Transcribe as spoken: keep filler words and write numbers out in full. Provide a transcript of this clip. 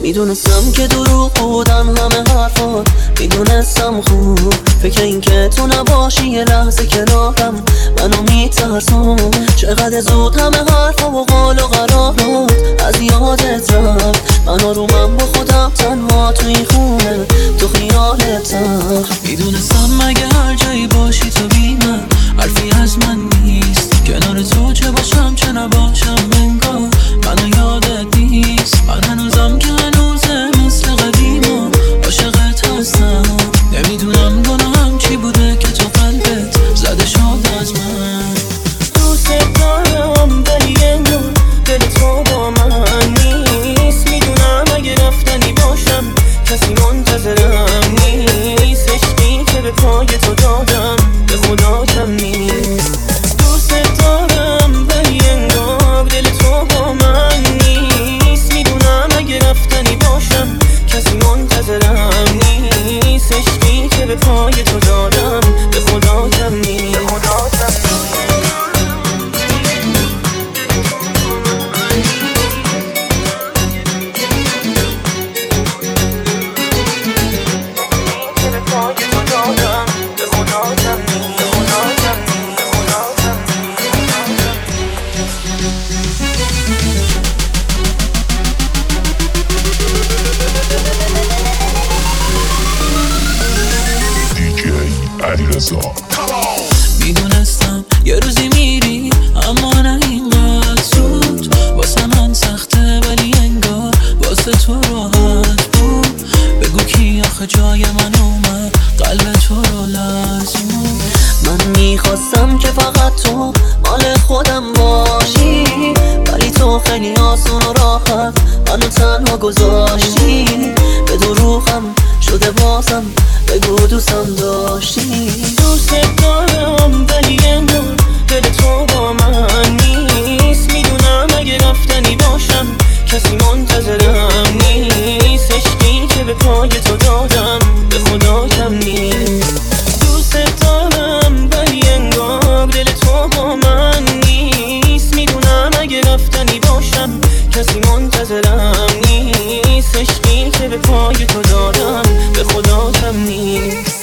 میدونستم که دروغ بودن همه حرفات، میدونستم خوب فکر این که تو نباشی یه لحظه کنارم منو میترسم. چقدر زود همه حرفا و قال و قرارات از یادت رفت، منو رو من با خودم تنها تو این خونه تو خیالتم. میدونستم مگه هر جایی باشی تو بی من حرفی از من نیست، کنار تو چه باشم چه نباشم انگار منو یادت نیست. من هنوزم که هنوزه مثل قدیما عاشقت هستم، نمیدونم گناهم چی بوده که تو قلبت زده شد از من. دوست دارم ولی انگار دل تو با من نیست، میدونم اگه رفتنی باشم کسی منتظرم نیست. عشقی که به پای تو دادم به خدا کم نیست. دوست دارم ولی انگار دل تو با من نیست، میدونم اگه رفتنی باشم کسی منتظرم نیست. عشقی که به پای تو دادم به خدا کم نیست. میدونستم یه روزی میری اما نه اینقدر زود، واسه من سخته ولی انگار واسه تو راحت بود. بگو کی آخه جای من اومد قلب تو رو لرزون. من میخواستم که فقط تو مال خودم باشی، ولی تو خیلی آسون و راحت منو تنها گذاشتی. به دروغم شده بازم بگو دوستم داشتی. دوست دارم ولی انگار دل تو با من نیست، میدونم اگه رفتنی باشم کسی منتظرم نیست. عشقی که به پای تو دادم به خدا کم نیست. دوست دارم ولی انگار دل تو با من نیست، میدونم اگه رفتنی باشم کسی منتظرم نیست. عشقی که به پای تو دادم به خدا کم نیست.